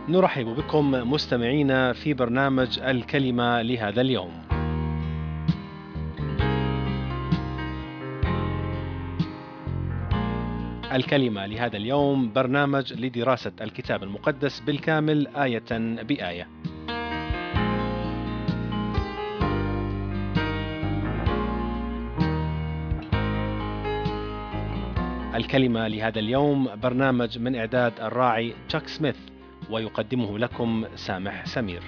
نرحب بكم مستمعينا في برنامج الكلمة لهذا اليوم. الكلمة لهذا اليوم برنامج لدراسة الكتاب المقدس بالكامل آية بآية. الكلمة لهذا اليوم برنامج من إعداد الراعي تشاك سميث، ويقدمه لكم سامح سمير.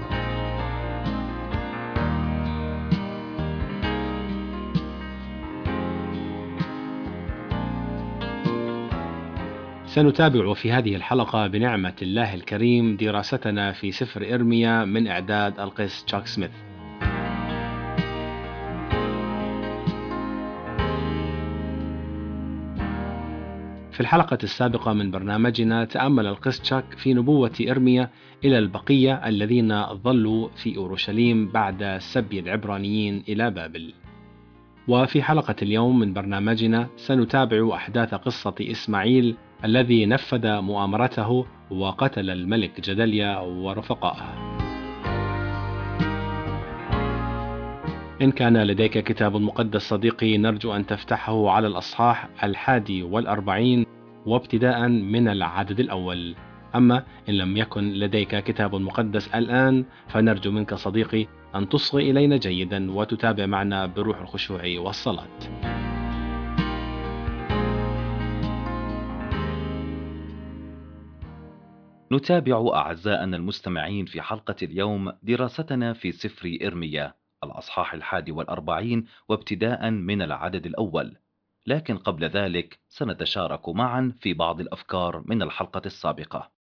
سنتابع في هذه الحلقة بنعمة الله الكريم دراستنا في سفر إرميا من إعداد القس تشاك سميث. في الحلقة السابقة من برنامجنا تأمل القس تشاك في نبوة إرميا إلى البقية الذين ظلوا في أورشليم بعد سبي العبرانيين إلى بابل. وفي حلقة اليوم من برنامجنا سنتابع أحداث قصة إسماعيل الذي نفذ مؤامرته وقتل الملك جدليا ورفقائه. إن كان لديك كتاب مقدس صديقي، نرجو أن تفتحه على الأصحاح 41 وابتداء من العدد الأول. أما إن لم يكن لديك كتاب مقدس الآن، فنرجو منك صديقي أن تصغي إلينا جيدا وتتابع معنا بروح الخشوع والصلاة. نتابع أعزائنا المستمعين في حلقة اليوم دراستنا في سفر إرميا الأصحاح 41 وابتداء من العدد الأول. لكن قبل ذلك سنتشارك معا في بعض الأفكار من الحلقة السابقة.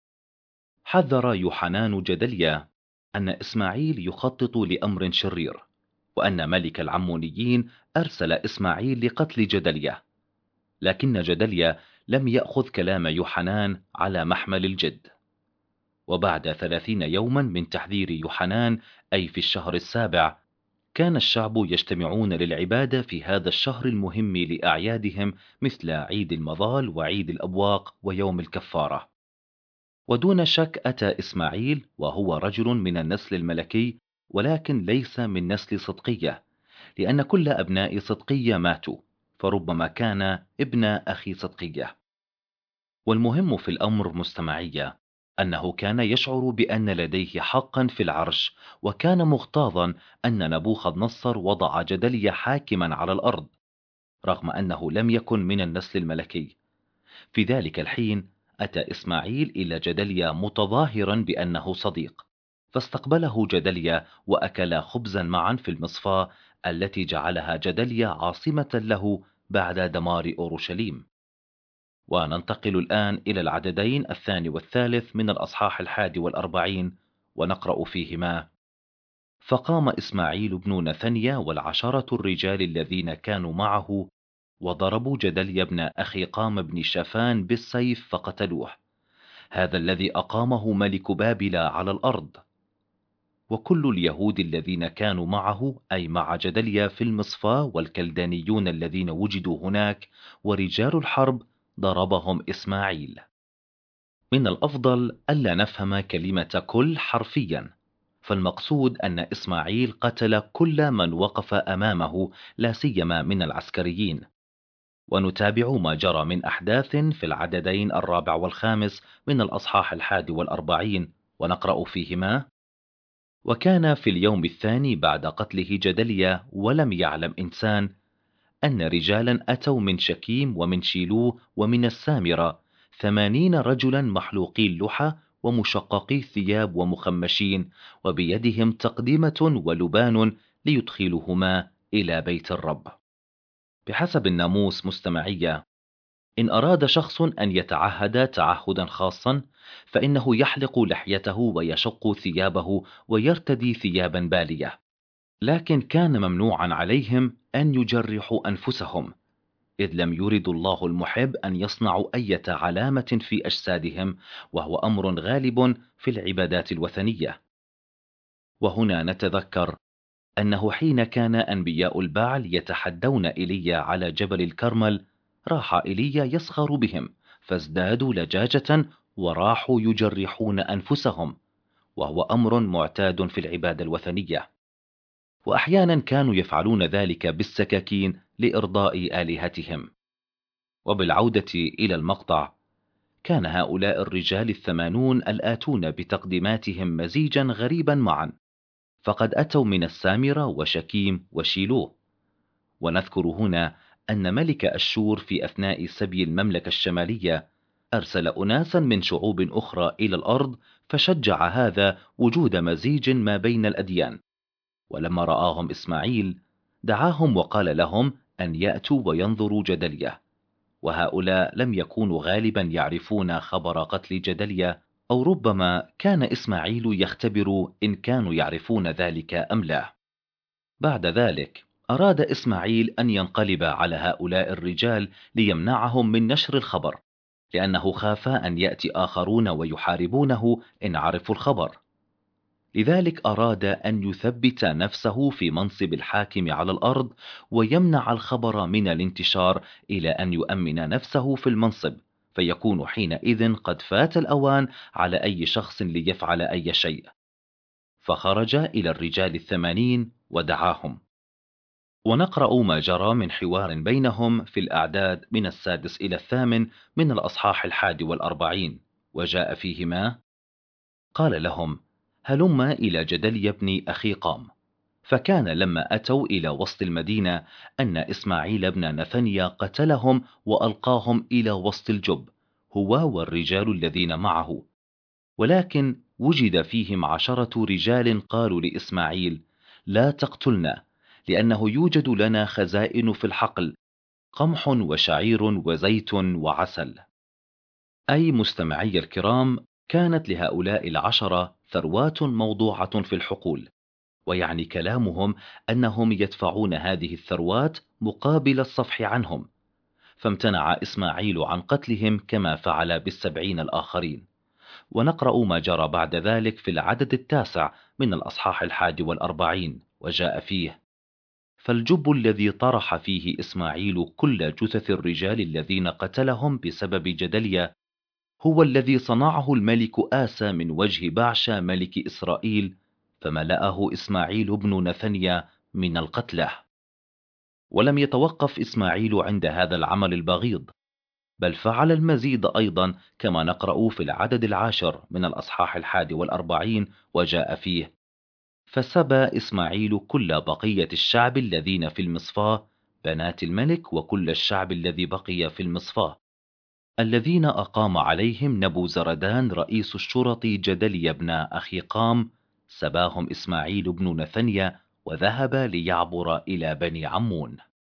حذر يوحنان جدليا أن إسماعيل يخطط لأمر شرير، وأن ملك العمونيين أرسل إسماعيل لقتل جدليا، لكن جدليا لم يأخذ كلام يوحنان على محمل الجد. وبعد 30 يوما من تحذير يوحنان، أي في الشهر السابع، كان الشعب يجتمعون للعبادة في هذا الشهر المهم لأعيادهم مثل عيد المظال وعيد الأبواق ويوم الكفارة. ودون شك أتى إسماعيل وهو رجل من النسل الملكي، ولكن ليس من نسل صدقية، لأن كل أبناء صدقية ماتوا، فربما كان ابن أخي صدقية. والمهم في الأمر مستمعية أنه كان يشعر بأن لديه حقا في العرش، وكان مغتاظا أن نبوخذ نصر وضع جدليا حاكما على الأرض، رغم أنه لم يكن من النسل الملكي. في ذلك الحين أتى إسماعيل إلى جدليا متظاهرا بأنه صديق، فاستقبله جدليا وأكلا خبزا معا في المصفاة التي جعلها جدليا عاصمة له بعد دمار أورشليم. وننتقل الآن إلى العددين الثاني والثالث من الأصحاح 41، ونقرأ فيهما: فقام إسماعيل بن نثنيا والعشرة الرجال الذين كانوا معه، وضربوا جدليا بن أخي قام بن شافان بالسيف فقتلوه، هذا الذي أقامه ملك بابل على الأرض. وكل اليهود الذين كانوا معه، أي مع جدليا في المصفاة، والكلدانيون الذين وجدوا هناك ورجال الحرب، ضربهم إسماعيل. من الأفضل ألا نفهم كلمة كل حرفيا، فالمقصود أن إسماعيل قتل كل من وقف أمامه، لا سيما من العسكريين. ونتابع ما جرى من أحداث في العددين الرابع والخامس من الأصحاح 41، ونقرأ فيهما: وكان في اليوم الثاني بعد قتله جدليا، ولم يعلم إنسان، أن رجالا أتوا من شكيم ومن شيلو ومن السامرة، 80 رجلا محلوقي اللحى ومشققي الثياب ومخمشين، وبيدهم تقدمة ولبان ليدخلهما إلى بيت الرب. بحسب الناموس مستمعية، إن أراد شخص أن يتعهد تعهدا خاصا، فإنه يحلق لحيته ويشق ثيابه ويرتدي ثيابا بالية، لكن كان ممنوعا عليهم أن يجرحوا أنفسهم، إذ لم يرد الله المحب أن يصنعوا أي علامة في أجسادهم، وهو أمر غالب في العبادات الوثنية. وهنا نتذكر أنه حين كان أنبياء البعل يتحدون إيليا على جبل الكرمل، راح إيليا يسخر بهم، فازدادوا لجاجة وراحوا يجرحون أنفسهم، وهو أمر معتاد في العبادة الوثنية. وأحيانا كانوا يفعلون ذلك بالسكاكين لإرضاء آلهتهم. وبالعودة إلى المقطع، كان هؤلاء الرجال 80 الآتون بتقديماتهم مزيجا غريبا معا، فقد أتوا من السامرة وشكيم وشيلوه. ونذكر هنا أن ملك أشور في أثناء سبي المملكة الشمالية أرسل أناسا من شعوب أخرى إلى الأرض، فشجع هذا وجود مزيج ما بين الأديان. ولما رآهم إسماعيل دعاهم وقال لهم أن يأتوا وينظروا جدلية، وهؤلاء لم يكونوا غالبا يعرفون خبر قتل جدلية، أو ربما كان إسماعيل يختبر إن كانوا يعرفون ذلك أم لا. بعد ذلك أراد إسماعيل أن ينقلب على هؤلاء الرجال ليمنعهم من نشر الخبر، لأنه خاف أن يأتي آخرون ويحاربونه إن عرفوا الخبر. لذلك أراد أن يثبت نفسه في منصب الحاكم على الأرض ويمنع الخبر من الانتشار إلى أن يؤمن نفسه في المنصب، فيكون حينئذ قد فات الأوان على أي شخص ليفعل أي شيء. فخرج إلى الرجال 80 ودعاهم. ونقرأ ما جرى من حوار بينهم في الأعداد من 6 إلى 8 من الأصحاح 41، وجاء فيهما: قال لهم: هلم إلى جدلي بن أخيقام. فكان لما أتوا إلى وسط المدينة أن إسماعيل بن نثنيا قتلهم وألقاهم إلى وسط الجب، هو والرجال الذين معه. ولكن وجد فيهم 10 رجال قالوا لإسماعيل: لا تقتلنا، لأنه يوجد لنا خزائن في الحقل، قمح وشعير وزيت وعسل. أي مستمعي الكرام، كانت لهؤلاء 10 ثروات موضوعة في الحقول، ويعني كلامهم أنهم يدفعون هذه الثروات مقابل الصفح عنهم. فامتنع إسماعيل عن قتلهم كما فعل بال70 الآخرين. ونقرأ ما جرى بعد ذلك في العدد 9 من الأصحاح 41، وجاء فيه: فالجب الذي طرح فيه إسماعيل كل جثث الرجال الذين قتلهم بسبب جدلية هو الذي صنعه الملك آسى من وجه بعشا ملك إسرائيل، فملأه إسماعيل بن نثنيا من القتلى. ولم يتوقف إسماعيل عند هذا العمل البغيض، بل فعل المزيد أيضا، كما نقرأ في العدد 10 من الأصحاح 41، وجاء فيه: فسبى إسماعيل كل بقية الشعب الذين في المصفاة، بنات الملك وكل الشعب الذي بقي في المصفاة، الذين أقام عليهم نبوزردان رئيس الشرط جدلي بن أخيقام، سباهم إسماعيل بن نثنيا وذهب ليعبر إلى بني عمون.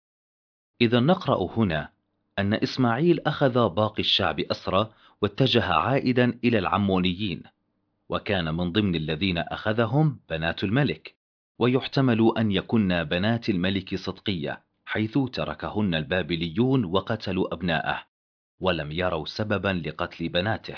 إذا نقرأ هنا أن إسماعيل أخذ باقي الشعب أسرى واتجه عائدا إلى العمونيين، وكان من ضمن الذين أخذهم بنات الملك، ويحتمل أن يكن بنات الملك صدقية، حيث تركهن البابليون وقتلوا أبناءه، ولم يروا سببا لقتل بناته.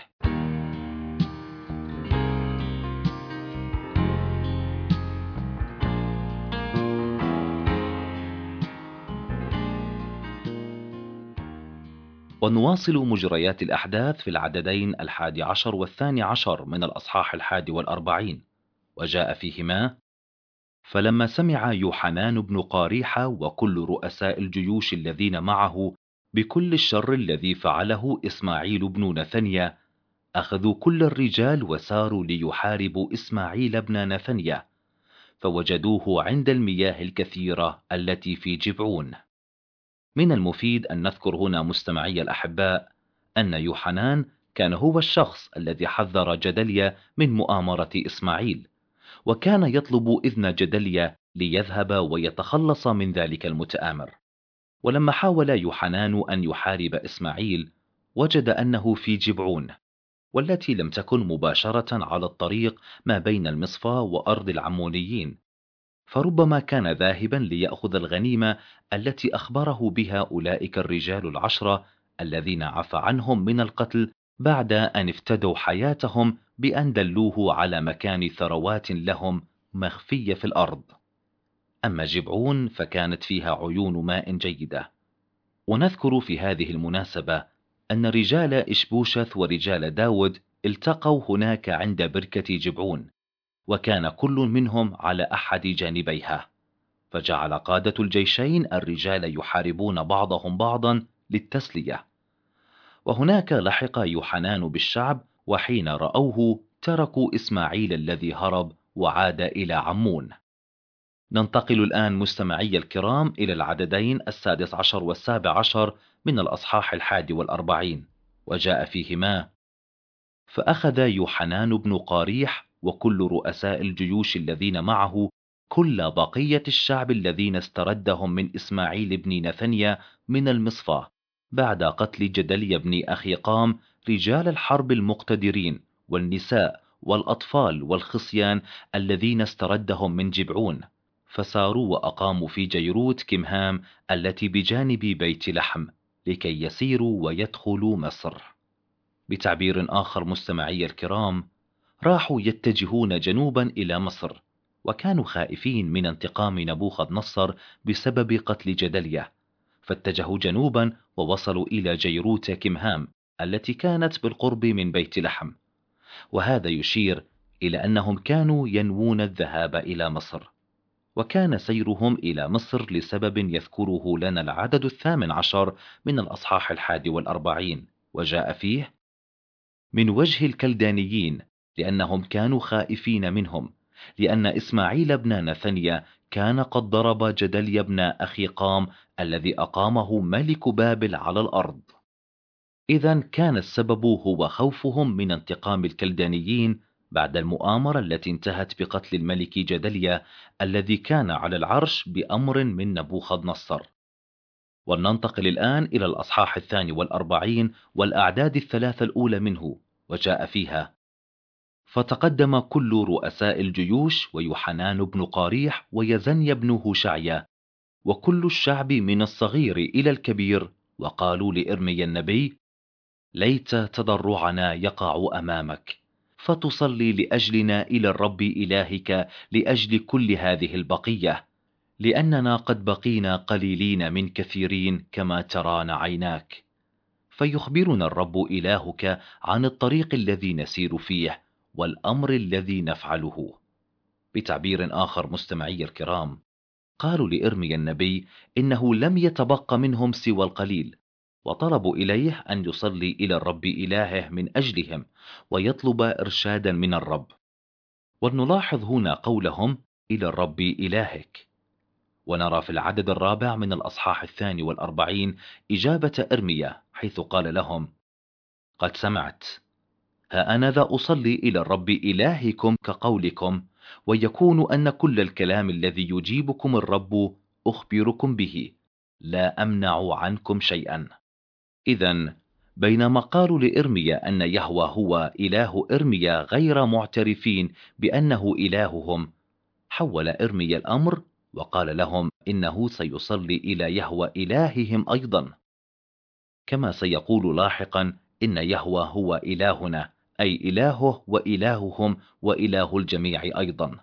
ونواصل مجريات الأحداث في العددين 11 و12 من الأصحاح 41، وجاء فيهما: فلما سمع يوحنان بن قاريحة وكل رؤساء الجيوش الذين معه بكل الشر الذي فعله إسماعيل بن نثنيا، أخذوا كل الرجال وساروا ليحاربوا إسماعيل بن نثنيا، فوجدوه عند المياه الكثيرة التي في جبعون. من المفيد أن نذكر هنا مستمعي الأحباء أن يوحنان كان هو الشخص الذي حذر جدليا من مؤامرة إسماعيل، وكان يطلب إذن جدليا ليذهب ويتخلص من ذلك المتآمر. ولما حاول يوحنان أن يحارب إسماعيل وجد أنه في جبعون، والتي لم تكن مباشرة على الطريق ما بين المصفى وأرض العمونيين، فربما كان ذاهبا ليأخذ الغنيمة التي أخبره بها أولئك الرجال 10 الذين عفى عنهم من القتل بعد أن افتدوا حياتهم بأن دلوه على مكان ثروات لهم مخفية في الأرض. أما جبعون فكانت فيها عيون ماء جيدة. ونذكر في هذه المناسبة أن رجال إشبوشث ورجال داود التقوا هناك عند بركة جبعون، وكان كل منهم على أحد جانبيها، فجعل قادة الجيشين الرجال يحاربون بعضهم بعضا للتسلية. وهناك لحق يوحنان بالشعب، وحين رأوه تركوا إسماعيل الذي هرب وعاد إلى عمون. ننتقل الآن مستمعي الكرام إلى العددين 16 و17 من الأصحاح 41، وجاء فيهما: فأخذ يوحنان بن قاريح وكل رؤساء الجيوش الذين معه كل بقية الشعب الذين استردهم من إسماعيل بن نثنيا من المصفاة بعد قتل جدلي بن أخيقام رجال الحرب المقتدرين والنساء والأطفال والخصيان الذين استردهم من جبعون، فساروا وأقاموا في جيروت كمهام التي بجانب بيت لحم لكي يسيروا ويدخلوا مصر. بتعبير آخر مستمعي الكرام، راحوا يتجهون جنوبا إلى مصر، وكانوا خائفين من انتقام نبوخذ نصر بسبب قتل جدلية، فاتجهوا جنوبا ووصلوا إلى جيروت كمهام التي كانت بالقرب من بيت لحم، وهذا يشير إلى أنهم كانوا ينوون الذهاب إلى مصر. وكان سيرهم إلى مصر لسبب يذكره لنا العدد 18 من الأصحاح 41، وجاء فيه: من وجه الكلدانيين، لأنهم كانوا خائفين منهم، لأن إسماعيل بن نثنيا كان قد ضرب جدلي بن أخيقام الذي أقامه ملك بابل على الأرض. إذن كان السبب هو خوفهم من انتقام الكلدانيين بعد المؤامرة التي انتهت بقتل الملك جدليا الذي كان على العرش بأمر من نبوخذ نصر. ولننتقل الآن إلى الأصحاح 42 والأعداد الثلاثة الأولى منه، وجاء فيها: فتقدم كل رؤساء الجيوش ويوحنان بن قاريح ويزني بن هوشعيا وكل الشعب من الصغير إلى الكبير، وقالوا لإرميا النبي: ليت تضرعنا يقع أمامك، فتصلي لأجلنا إلى الرب إلهك لأجل كل هذه البقية، لأننا قد بقينا قليلين من كثيرين كما تران عيناك. فيخبرنا الرب إلهك عن الطريق الذي نسير فيه والأمر الذي نفعله. بتعبير آخر مستمعي الكرام، قالوا لإرميا النبي إنه لم يتبق منهم سوى القليل، وطلبوا إليه أن يصلي إلى الرب إلهه من أجلهم ويطلب إرشادا من الرب. ونلاحظ هنا قولهم إلى الرب إلهك. ونرى في العدد الرابع من الأصحاح 42 إجابة إرميا، حيث قال لهم: قد سمعت، ها أنا ذا أصلي إلى الرب إلهكم كقولكم، ويكون أن كل الكلام الذي يجيبكم الرب أخبركم به، لا أمنع عنكم شيئا. إذن بينما قالوا لإرميا أن يهوه هو إله إرميا غير معترفين بأنه إلههم، حول إرميا الأمر وقال لهم إنه سيصلي إلى يهوه إلههم أيضا، كما سيقول لاحقا إن يهوه هو إلهنا، أي إلهه وإلههم وإله الجميع أيضا.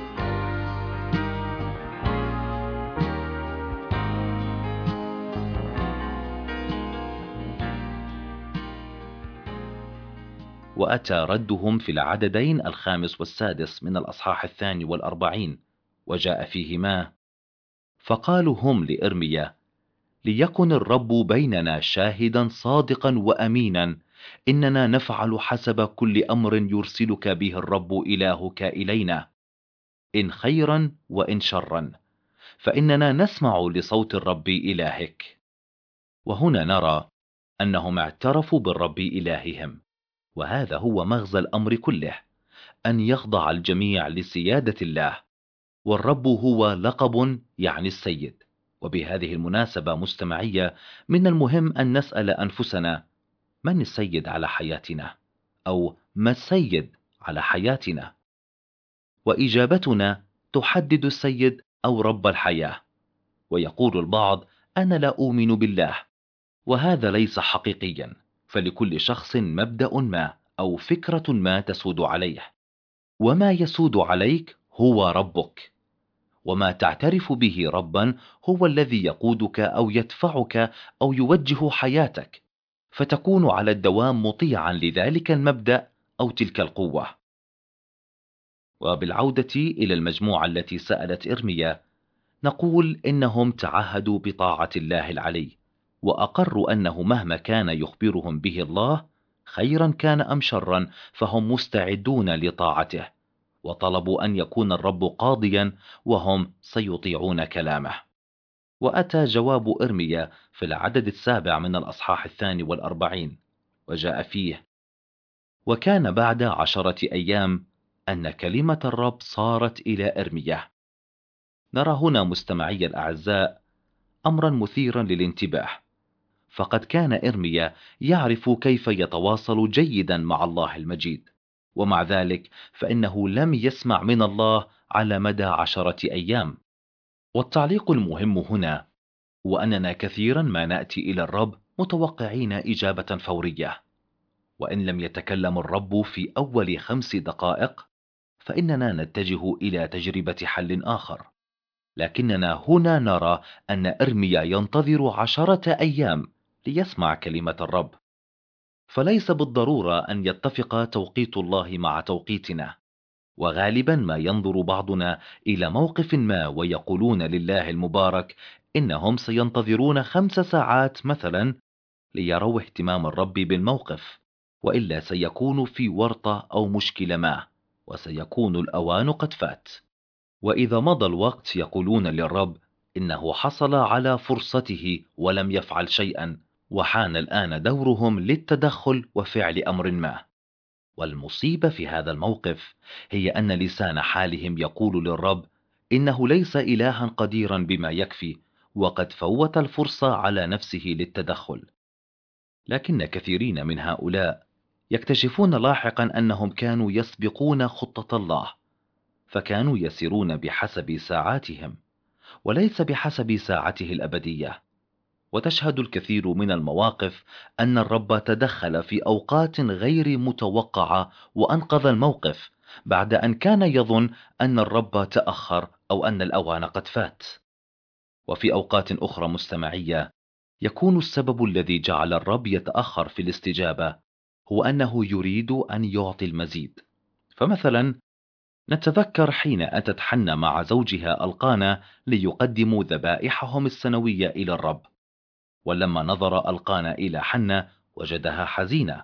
وأتى ردهم في العددين 5 و6 من الأصحاح 42، وجاء فيهما: فقالوا هم لإرميا: ليكن الرب بيننا شاهدا صادقا وأمينا، إننا نفعل حسب كل أمر يرسلك به الرب إلهك إلينا، إن خيرا وإن شرا، فإننا نسمع لصوت الرب إلهك. وهنا نرى أنهم اعترفوا بالرب إلههم، وهذا هو مغزى الأمر كله، أن يخضع الجميع لسيادة الله، والرب هو لقب يعني السيد. وبهذه المناسبة مستمعية، من المهم أن نسأل أنفسنا: من السيد على حياتنا؟ أو ما السيد على حياتنا؟ وإجابتنا تحدد السيد أو رب الحياة. ويقول البعض: أنا لا أؤمن بالله، وهذا ليس حقيقيا، فلكل شخص مبدأ ما أو فكرة ما تسود عليه، وما يسود عليك هو ربك، وما تعترف به ربا هو الذي يقودك أو يدفعك أو يوجه حياتك، فتكون على الدوام مطيعا لذلك المبدأ أو تلك القوة. وبالعودة إلى المجموعة التي سألت إرميا، نقول إنهم تعهدوا بطاعة الله العلي، وأقروا أنه مهما كان يخبرهم به الله خيرا كان أم شرا فهم مستعدون لطاعته، وطلبوا أن يكون الرب قاضيا وهم سيطيعون كلامه. وأتى جواب إرميا في العدد 7 من الأصحاح 42، وجاء فيه: وكان بعد 10 أيام أن كلمة الرب صارت إلى إرميا. نرى هنا مستمعي الأعزاء أمرا مثيرا للانتباه، فقد كان إرميا يعرف كيف يتواصل جيدا مع الله المجيد، ومع ذلك فإنه لم يسمع من الله على مدى 10 أيام. والتعليق المهم هنا هو أننا كثيرا ما نأتي إلى الرب متوقعين إجابة فورية، وإن لم يتكلم الرب في أول 5 دقائق فإننا نتجه إلى تجربة حل آخر. لكننا هنا نرى أن إرميا ينتظر 10 أيام ليسمع كلمة الرب، فليس بالضرورة أن يتفق توقيت الله مع توقيتنا. وغالبا ما ينظر بعضنا إلى موقف ما ويقولون لله المبارك إنهم سينتظرون 5 ساعات مثلا ليروا اهتمام الرب بالموقف، وإلا سيكون في ورطة أو مشكلة ما، وسيكون الأوان قد فات. وإذا مضى الوقت يقولون للرب إنه حصل على فرصته ولم يفعل شيئا، وحان الآن دورهم للتدخل وفعل أمر ما. والمصيبة في هذا الموقف هي أن لسان حالهم يقول للرب إنه ليس إلها قديرا بما يكفي، وقد فوت الفرصة على نفسه للتدخل. لكن كثيرين من هؤلاء يكتشفون لاحقا أنهم كانوا يسبقون خطة الله، فكانوا يسيرون بحسب ساعاتهم وليس بحسب ساعته الأبدية. وتشهد الكثير من المواقف أن الرب تدخل في أوقات غير متوقعة وأنقذ الموقف بعد أن كان يظن أن الرب تأخر أو أن الأوان قد فات. وفي أوقات أخرى مستمعية يكون السبب الذي جعل الرب يتأخر في الاستجابة هو أنه يريد أن يعطي المزيد. فمثلا نتذكر حين أتت حنة مع زوجها ألقانا ليقدموا ذبائحهم السنوية إلى الرب، ولما نظر ألقانا إلى حنة وجدها حزينة،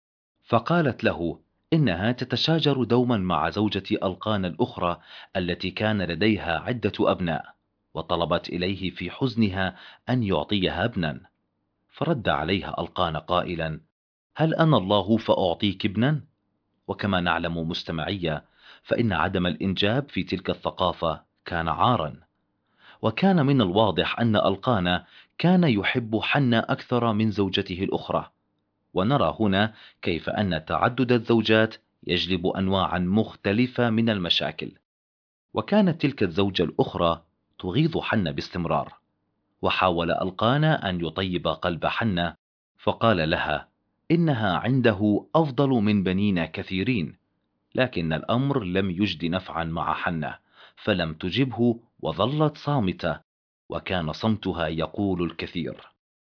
فقالت له إنها تتشاجر دوما مع زوجة ألقانا الأخرى التي كان لديها عدة أبناء، وطلبت إليه في حزنها أن يعطيها ابنا. فرد عليها ألقانا قائلا: هل أنا الله فأعطيك ابنا؟ وكما نعلم مستمعية فإن عدم الإنجاب في تلك الثقافة كان عارا، وكان من الواضح أن ألقانا كان يحب حنة أكثر من زوجته الأخرى. ونرى هنا كيف أن تعدد الزوجات يجلب أنواعا مختلفة من المشاكل. وكانت تلك الزوجة الأخرى تغيظ حنة باستمرار، وحاول ألقانا أن يطيب قلب حنة، فقال لها إنها عنده أفضل من بنين كثيرين. لكن الأمر لم يجد نفعا مع حنة، فلم تجبه وظلت صامتة، وكان صمتها يقول الكثير.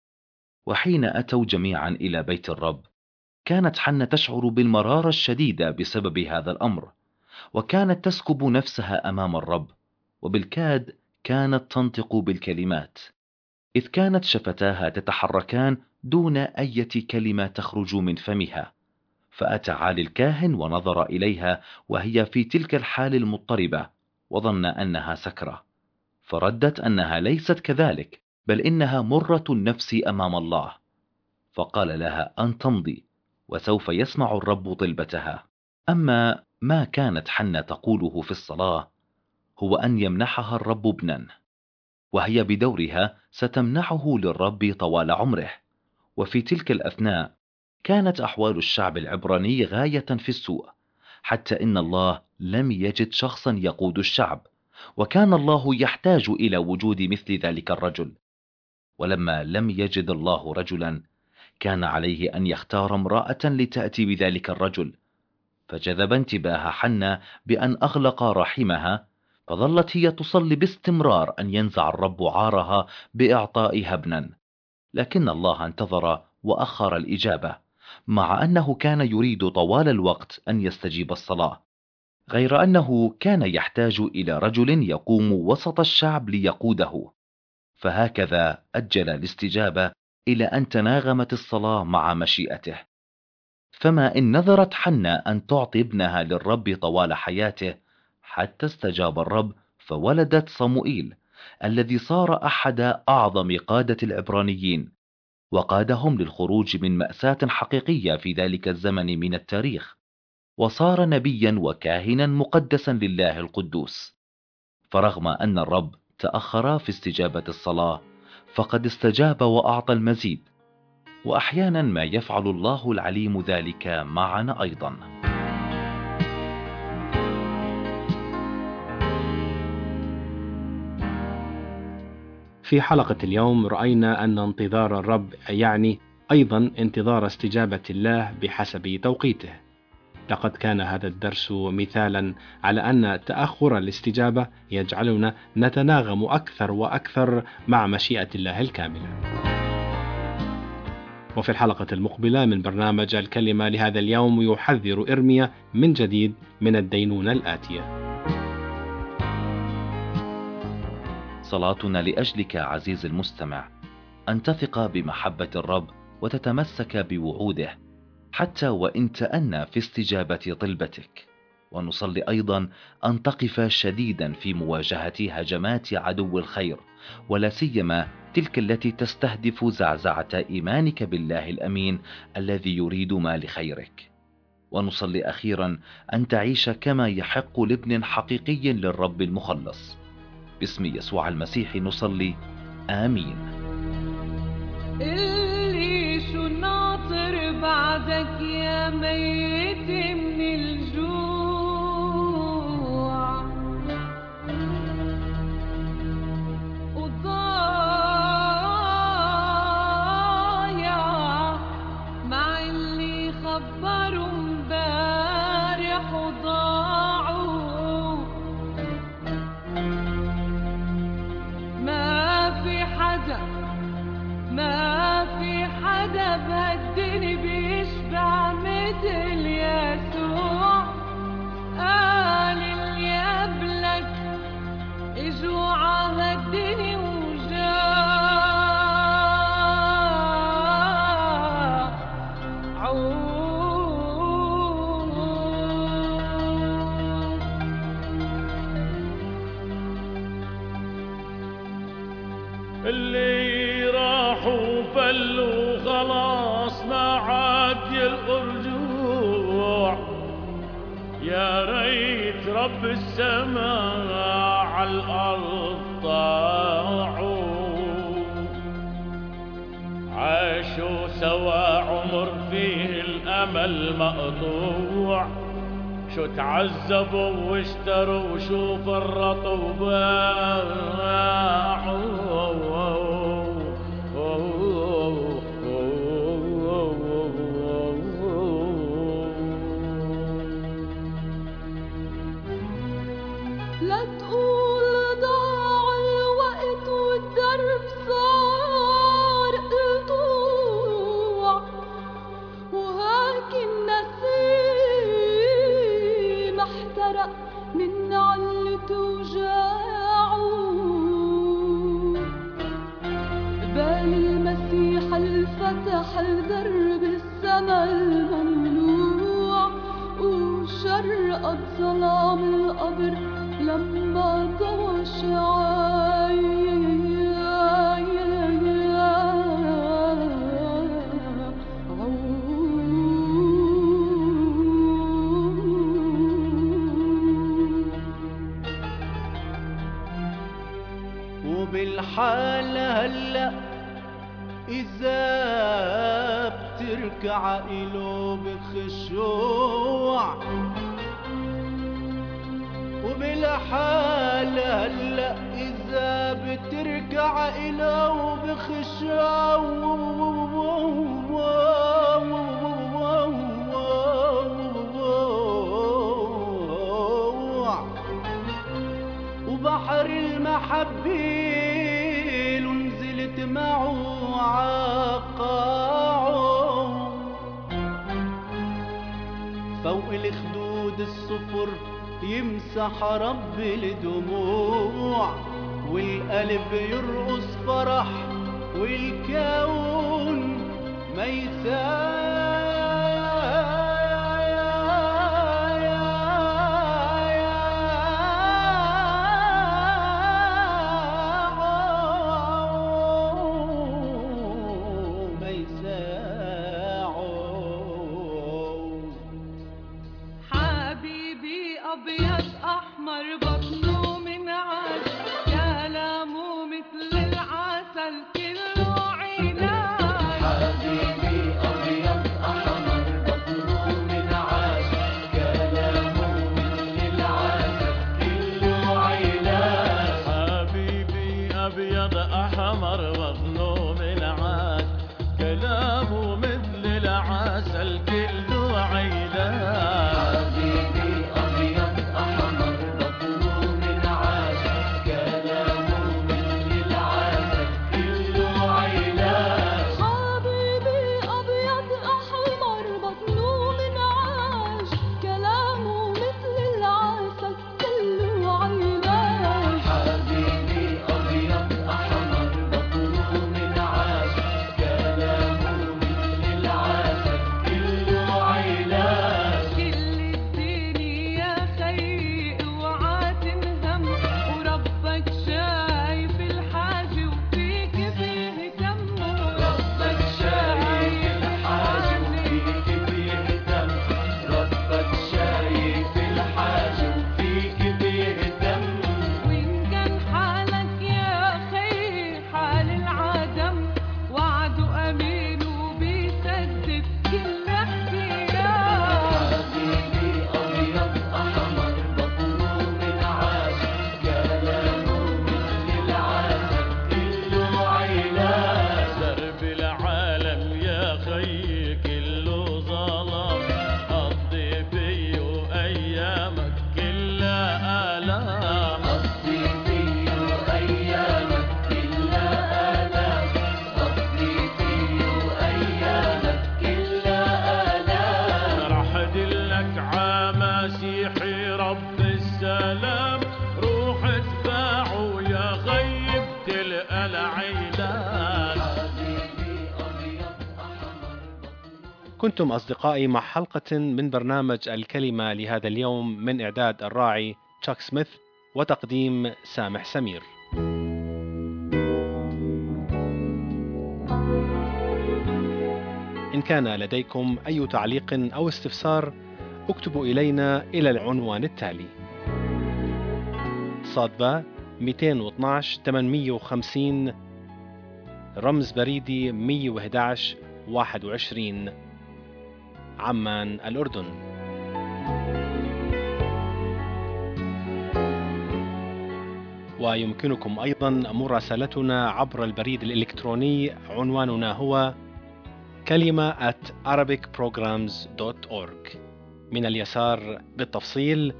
وحين أتوا جميعا إلى بيت الرب كانت حنة تشعر بالمرارة الشديدة بسبب هذا الأمر، وكانت تسكب نفسها أمام الرب، وبالكاد كانت تنطق بالكلمات، إذ كانت شفتاها تتحركان دون أي كلمة تخرج من فمها. فأتى عالي الكاهن ونظر إليها وهي في تلك الحال المضطربة، وظن أنها سكرة، فردت أنها ليست كذلك، بل إنها مرة النفس أمام الله. فقال لها أن تمضي، وسوف يسمع الرب طلبتها. أما ما كانت حنة تقوله في الصلاة هو أن يمنحها الرب ابنا، وهي بدورها ستمنحه للرب طوال عمره. وفي تلك الأثناء كانت أحوال الشعب العبراني غاية في السوء، حتى إن الله لم يجد شخصا يقود الشعب، وكان الله يحتاج إلى وجود مثل ذلك الرجل. ولما لم يجد الله رجلا كان عليه أن يختار امرأة لتأتي بذلك الرجل، فجذب انتباه حنة بأن أغلق رحمها، فظلت هي تصلي باستمرار أن ينزع الرب عارها بإعطائها ابنا. لكن الله انتظر وأخر الإجابة، مع أنه كان يريد طوال الوقت أن يستجيب الصلاة، غير أنه كان يحتاج إلى رجل يقوم وسط الشعب ليقوده، فهكذا أجل الاستجابة إلى أن تناغمت الصلاة مع مشيئته. فما إن نذرت حنا أن تعطي ابنها للرب طوال حياته، حتى استجاب الرب فولدت صموئيل، الذي صار أحد أعظم قادة العبرانيين، وقادهم للخروج من مأساة حقيقية في ذلك الزمن من التاريخ، وصار نبيا وكاهنا مقدسا لله القدوس. فرغم أن الرب تأخر في استجابة الصلاة، فقد استجاب وأعطى المزيد، وأحيانا ما يفعل الله العليم ذلك معنا أيضا. في حلقة اليوم رأينا أن انتظار الرب يعني أيضا انتظار استجابة الله بحسب توقيته. لقد كان هذا الدرس مثالا على أن تأخر الاستجابة يجعلنا نتناغم أكثر وأكثر مع مشيئة الله الكاملة. وفي الحلقة المقبلة من برنامج الكلمة لهذا اليوم يحذر إرميا من جديد من الدينونة الآتية. صلاتنا لأجلك عزيز المستمع أن تثق بمحبة الرب وتتمسك بوعوده حتى وإن تأنى في استجابة طلبتك، ونصلي أيضا أن تقف شديدا في مواجهة هجمات عدو الخير، ولا سيما تلك التي تستهدف زعزعة إيمانك بالله الأمين الذي يريد ما لخيرك. ونصلي أخيرا أن تعيش كما يحق لابن حقيقي للرب المخلص. باسم يسوع المسيح نصلي، آمين. اللي شو ناطر بعدك يا ميت من الجوع، وضايع مع اللي خبروا امبارح وضاعوا. ما في حدا بهالدنيا بيشبع مثل يسوع. قال اللي قبلك اجوا عهدني وجاعوا. اللي راحوا فلوا خلاص ما عاد الرجوع، يا ريت رب السماء على الأرض طاعوا. عاشوا سوا عمر فيه الأمل مقطوع، شو تعذبوا واشتروا شو فرطوا وباعوا. لا تقول ضاع الوقت والدرب صار قطوع، وهاك النسيم احترق من علة وجاعه. قبال المسيح الفتح الدرب السما الممنوع، وشرقت ظلام القبر لما ضوى شعاع. وبالحال هلأ إذا بتركع إله بخشوع، وبالحال هلأ إذا بتركع إله بخشوع، وبحر المحبة ينزل نزلت معه عقاعه فوق الخدود الصفر يمسح رب الدموع والقلب يرقص فرح والكون ما حبيبي أبيض أحمر بطنه من عسل كلامه مثل العسل كله علاج حبيبي أبيض أحمر بطنه من عسل كلامه مثل العسل كله علاج حبيبي أبيض أحمر وظنه من عسل كلامه مثل العسل كله علاج حبيبي أبيض أحمر بطنه من عسل كلامه مثل العسل كله علاج حبيبي أبيض أحمر بطنه من عاج كلامه مثل العسل كله علاج حبيبي أبيض أحمر بطنه من عسل كلامه مثل العسل كله علاج كل الدنيا خيق اوعى تنهم وربك شايف الحاجة وفيك بيهتم ربك شايف الحاجة وفيك بيهتم ربك شايف الحاجة وفيك بيهتم وإن كان حالك يا خي حال العدم وعده أمين وبيسدد كل احتياج حبيبي أبيض أحمر بطنه من عسل كلامه مثل العسل كله علاج درب العالم يا خي كله ظلام قضي فيه أيامك كلها آلام قضي فيه أيامك كلها آلام قضي فيه أيامك كلها آلام راح أدلك عمسيحي رب السلام روح اتباعه يا خي بتلقى العلاج حبيبي أبيض أحمر كنتم أصدقائي مع حلقة من برنامج الكلمة لهذا اليوم من إعداد الراعي تشاك سميث وتقديم سامح سمير. إن كان لديكم أي تعليق أو استفسار اكتبوا إلينا إلى العنوان التالي: صادبة 212 850 رمز بريدي 111 21 عمان الأردن. ويمكنكم أيضا مراسلتنا عبر البريد الإلكتروني، عنواننا هو kalima@arabicprograms.org. من اليسار بالتفصيل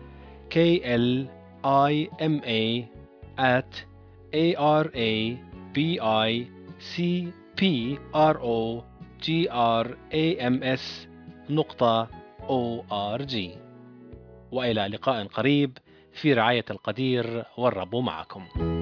KLIMA@ARABICPROGRAMS.org. وإلى لقاء قريب في رعاية القدير والرب معكم.